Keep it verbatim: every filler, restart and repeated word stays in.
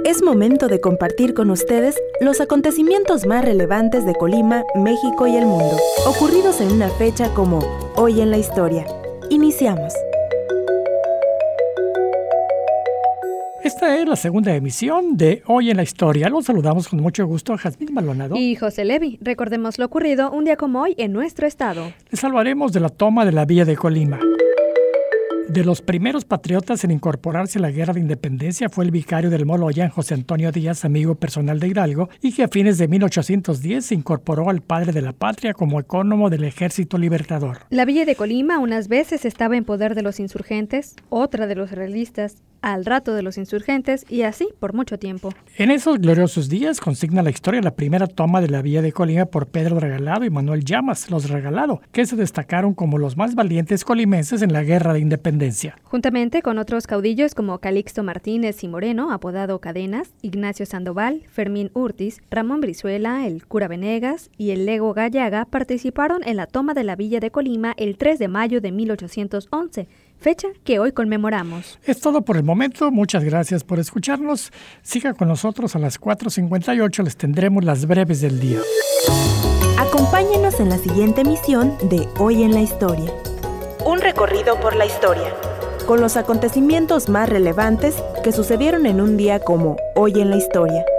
Es momento de compartir con ustedes los acontecimientos más relevantes de Colima, México y el mundo, ocurridos en una fecha como Hoy en la Historia. Iniciamos. Esta es la segunda emisión de Hoy en la Historia. Los saludamos con mucho gusto a Jazmín Maldonado y José Levi. Recordemos lo ocurrido un día como hoy en nuestro estado. Les hablaremos de la toma de la villa de Colima. De los primeros patriotas en incorporarse a la Guerra de Independencia fue el vicario del Moloyan, José Antonio Díaz, amigo personal de Hidalgo, y que a fines de mil ochocientos diez se incorporó al padre de la patria como ecónomo del Ejército Libertador. La villa de Colima unas veces estaba en poder de los insurgentes, otra de los realistas, al rato de los insurgentes y así por mucho tiempo. En esos gloriosos días consigna la historia la primera toma de la villa de Colima por Pedro Regalado y Manuel Llamas, los Regalado, que se destacaron como los más valientes colimenses en la Guerra de Independencia. Juntamente con otros caudillos como Calixto Martínez y Moreno, apodado Cadenas, Ignacio Sandoval, Fermín Urtiz, Ramón Brizuela, el cura Venegas y el lego Gallaga participaron en la toma de la villa de Colima el tres de mayo de mil ochocientos once, fecha que hoy conmemoramos. Es todo por el momento, muchas gracias por escucharnos. Siga con nosotros a las cuatro cincuenta y ocho, les tendremos las breves del día. Acompáñenos en la siguiente emisión de Hoy en la Historia. Un recorrido por la historia, con los acontecimientos más relevantes que sucedieron en un día como Hoy en la Historia.